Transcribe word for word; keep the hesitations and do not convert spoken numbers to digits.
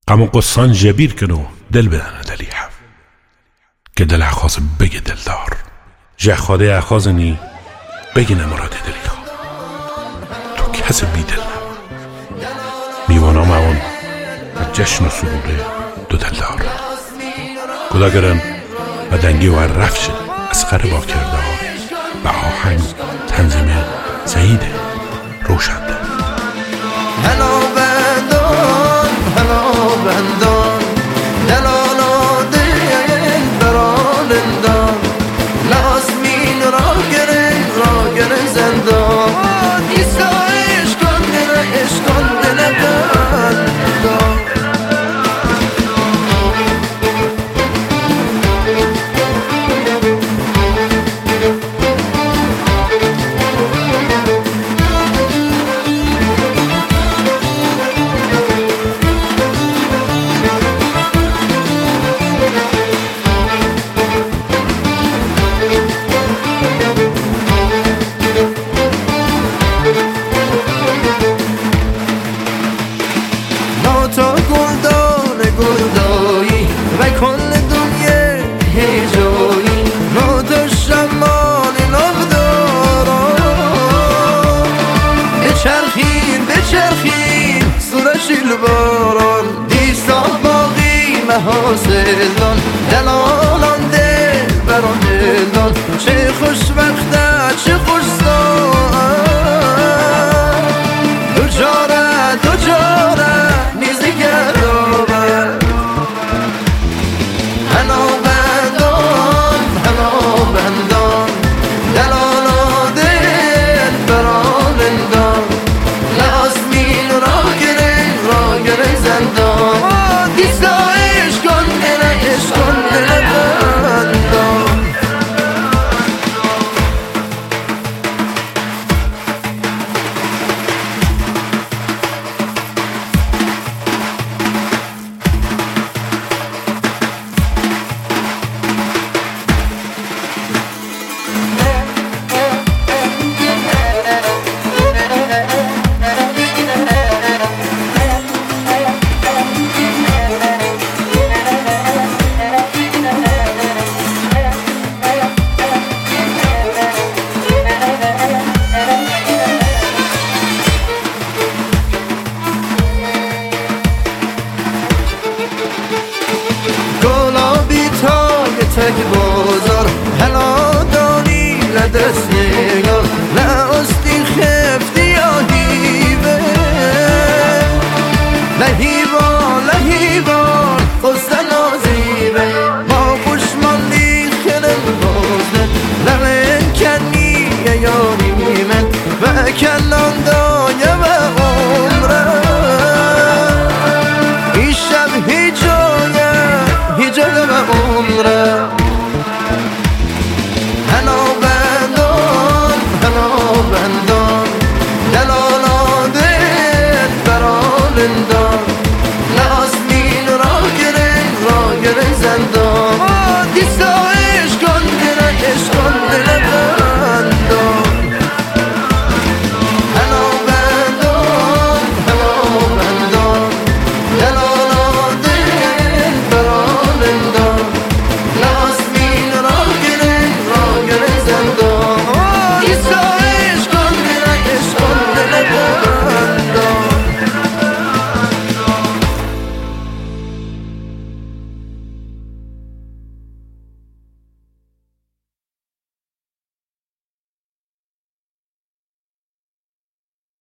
غم و قصان جبیر کنو دل بدن دلی هم که دل اخواز بگه دلدار جه خواده اخواز نی بگه نمراد دلی خواه تو کس بی دل میوانا موان و جشن و سروره دو دلدار کداگرن و دنگی و رفش از خره با کردار و آهنگ تنظیم سعید روشنده هلا بندان هلا بندان دلالا دل برالندان لازمین را گرن را گرن زندان ایسا عشقان دل عشقان دل بندان تا گلدان گلدایی و کل دنیا هجایی نوتا شمال نبدارا بچرخین بچرخین سرشیل باران دیستا باقی محاسلان دلالان دل بران دلان چه خوشبخته چه خوش ساعت دو جاره دو جاره